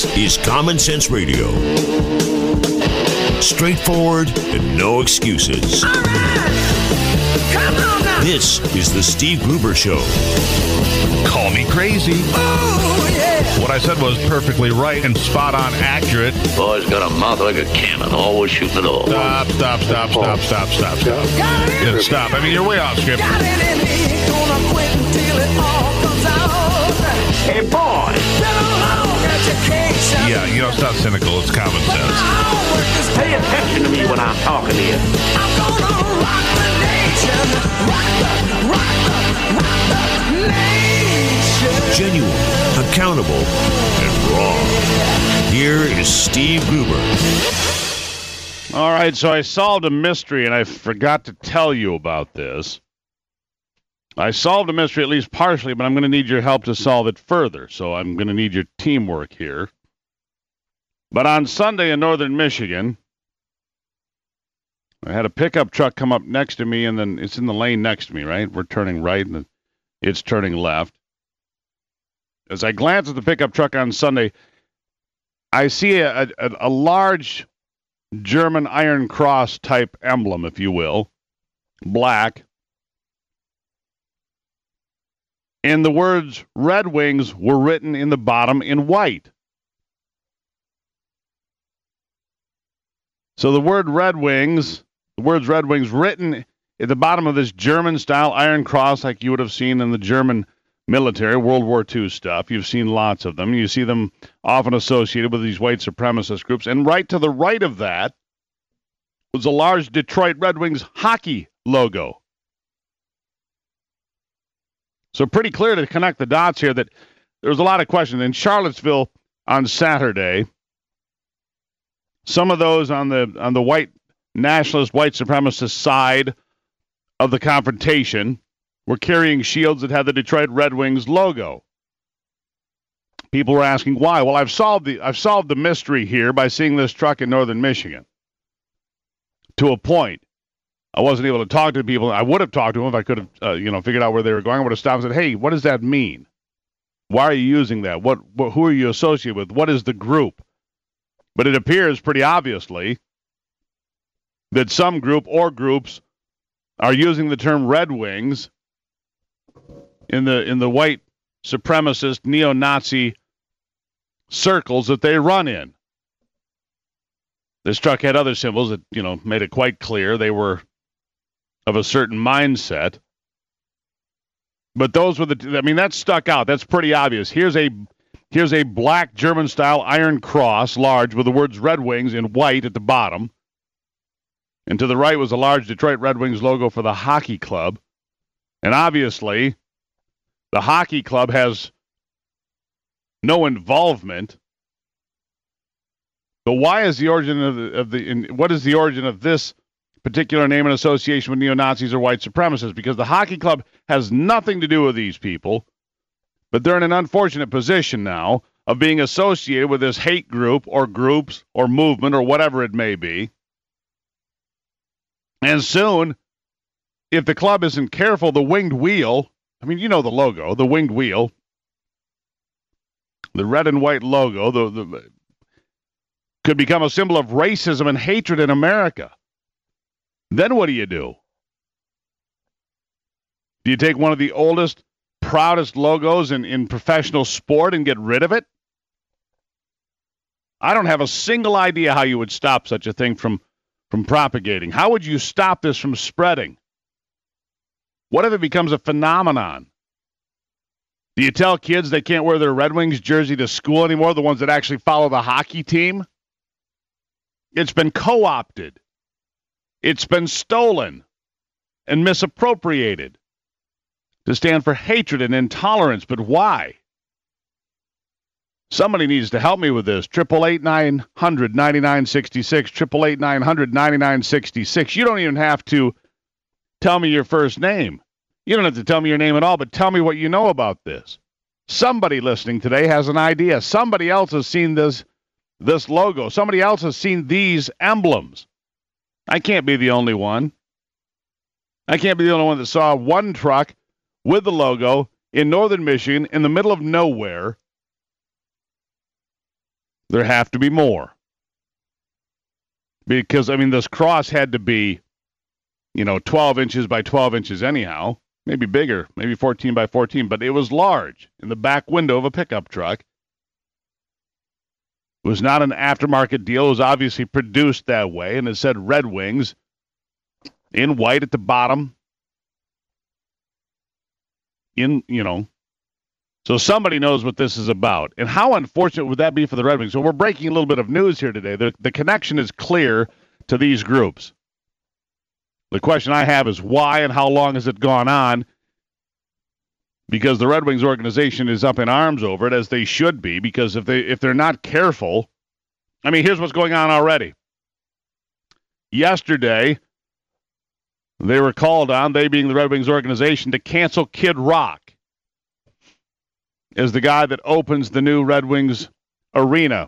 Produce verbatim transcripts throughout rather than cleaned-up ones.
This is Common Sense Radio. Straightforward and no excuses. All right. Come on now. This is the Steve Gruber Show. Call me crazy. Oh, yeah. What I said was perfectly right and spot on accurate. Boy's got a mouth like a cannon, always shooting it all. Stop, stop, stop, stop, stop, stop, stop. Got it in Yeah, me. stop. I mean, you're way off script. Got it in me. Gonna quit until it all comes out. Hey, boy. Been a long education. Yeah, you know, it's not cynical. It's common But sense. my homework is Pay attention to me when I'm talking to you. I'm gonna rock the nation. Rock the, rock the, rock the nation. Genuine, accountable, and raw. Here is Steve Gruber. All right, so I solved a mystery, and I forgot to tell you about this. I solved a mystery at least partially, but I'm going to need your help to solve it further, so I'm going to need your teamwork here. But on Sunday in northern Michigan, I had a pickup truck come up next to me, and then it's in the lane next to me, right? We're turning right, and it's turning left. As I glance at the pickup truck on Sunday, I see a, a, a large German Iron Cross type emblem, if you will, black. And the words Red Wings were written in the bottom in white. So the word Red Wings, the words Red Wings written at the bottom of this German-style Iron Cross like you would have seen in the German military, World War Two stuff. You've seen lots of them. You see them often associated with these white supremacist groups. And right to the right of that was a large Detroit Red Wings hockey logo. So pretty clear to connect the dots here that there's a lot of questions. In Charlottesville on Saturday, some of those on the on the white nationalist, white supremacist side of the confrontation were carrying shields that had the Detroit Red Wings logo. People were asking why. Well, I've solved the I've solved the mystery here by seeing this truck in northern Michigan. To a point. I wasn't able to talk to people. I would have talked to them if I could have, uh, you know, figured out where they were going. I would have stopped and said, hey, what does that mean? Why are you using that? What, what, who are you associated with? What is the group? But it appears pretty obviously that some group or groups are using the term Red Wings in the in the white supremacist neo-Nazi circles that they run in. This truck had other symbols that, you know, made it quite clear they were of a certain mindset. But those were the, I mean, that stuck out. That's pretty obvious. Here's a here's a black German-style Iron Cross, large, with the words Red Wings in white at the bottom. And to the right was a large Detroit Red Wings logo for the hockey club. And obviously, the hockey club has no involvement. But why is the origin of the, of the in, what is the origin of this particular name and association with neo-Nazis or white supremacists? Because the hockey club has nothing to do with these people, but they're in an unfortunate position now of being associated with this hate group or groups or movement or whatever it may be. And soon, if the club isn't careful, the winged wheel, I mean, you know the logo, the winged wheel, the red and white logo, the, the could become a symbol of racism and hatred in America. Then what do you do? Do you take one of the oldest, proudest logos in, in professional sport and get rid of it? I don't have a single idea how you would stop such a thing from, from propagating. How would you stop this from spreading? What if it becomes a phenomenon? Do you tell kids they can't wear their Red Wings jersey to school anymore, the ones that actually follow the hockey team? It's been co-opted. It's been stolen and misappropriated to stand for hatred and intolerance. But why? Somebody needs to help me with this. Triple eight nine hundred ninety nine sixty six. Triple eight nine hundred ninety nine sixty six. You don't even have to tell me your first name. You don't have to tell me your name at all, but tell me what you know about this. Somebody listening today has an idea. Somebody else has seen this this logo. Somebody else has seen these emblems. I can't be the only one. I can't be the only one that saw one truck with the logo in northern Michigan in the middle of nowhere There have to be more. Because, I mean, this cross had to be, you know, twelve inches by twelve inches anyhow. Maybe bigger, maybe fourteen by fourteen, but it was large in the back window of a pickup truck. It was not an aftermarket deal. It was obviously produced that way, and it said Red Wings in white at the bottom. In, you know, so somebody knows what this is about. And how unfortunate would that be for the Red Wings? So we're breaking a little bit of news here today. The, the connection is clear to these groups. The question I have is why and how long has it gone on? Because the Red Wings organization is up in arms over it, as they should be, because if they if they're not careful, I mean, here's what's going on already. Yesterday, they were called on, they being the Red Wings organization, to cancel Kid Rock as the guy that opens the new Red Wings arena.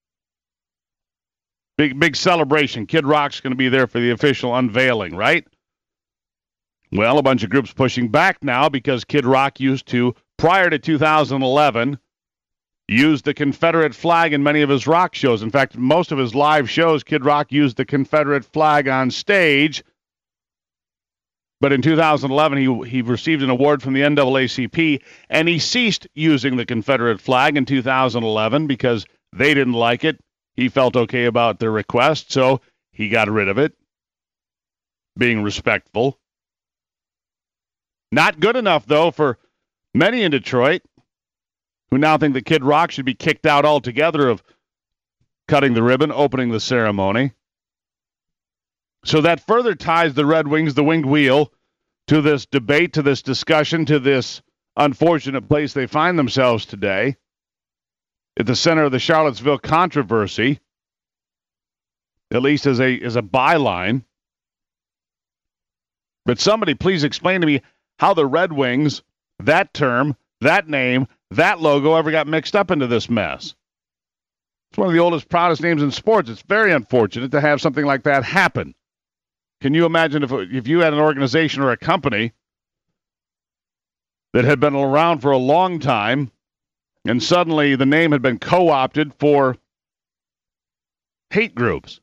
Big, big celebration. Kid Rock's going to be there for the official unveiling, right? Well, a bunch of groups pushing back now because Kid Rock used to, prior to two thousand eleven, use the Confederate flag in many of his rock shows. In fact, most of his live shows, Kid Rock used the Confederate flag on stage. But in two thousand eleven, he he received an award from the N double A C P, and he ceased using the Confederate flag in two thousand eleven because they didn't like it. He felt okay about their request, so he got rid of it, being respectful. Not good enough, though, for many in Detroit who now think that Kid Rock should be kicked out altogether of cutting the ribbon, opening the ceremony. So that further ties the Red Wings, the winged wheel, to this debate, to this discussion, to this unfortunate place they find themselves today, at the center of the Charlottesville controversy, at least as a as a byline. But somebody please explain to me how the Red Wings, that term, that name, that logo ever got mixed up into this mess. It's one of the oldest, proudest names in sports. It's very unfortunate to have something like that happen. Can you imagine if if you had an organization or a company that had been around for a long time and suddenly the name had been co-opted for hate groups?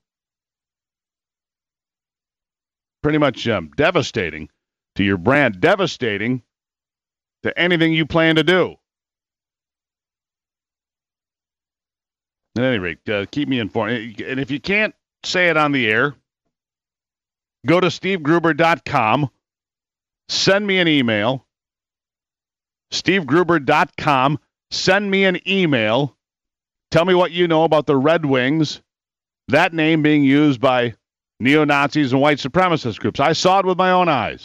Pretty much um, devastating to your brand, devastating to anything you plan to do. At any rate, uh, keep me informed. And if you can't say it on the air, go to steve gruber dot com, send me an email, steve gruber dot com, send me an email, tell me what you know about the Red Wings, that name being used by neo-Nazis and white supremacist groups. I saw it with my own eyes.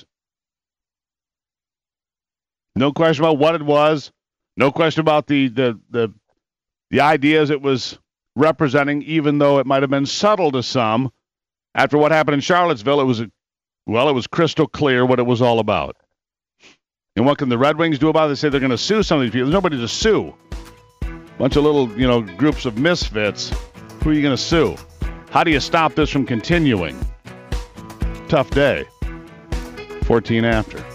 No question about what it was. No question about the the the, the ideas it was representing, even though it might have been subtle to some. After what happened in Charlottesville, it was, well, it was crystal clear what it was all about. And what can the Red Wings do about it? They say they're going to sue some of these people. There's nobody to sue. Bunch of little, you know, groups of misfits. Who are you going to sue? How do you stop this from continuing? Tough day. fourteen after.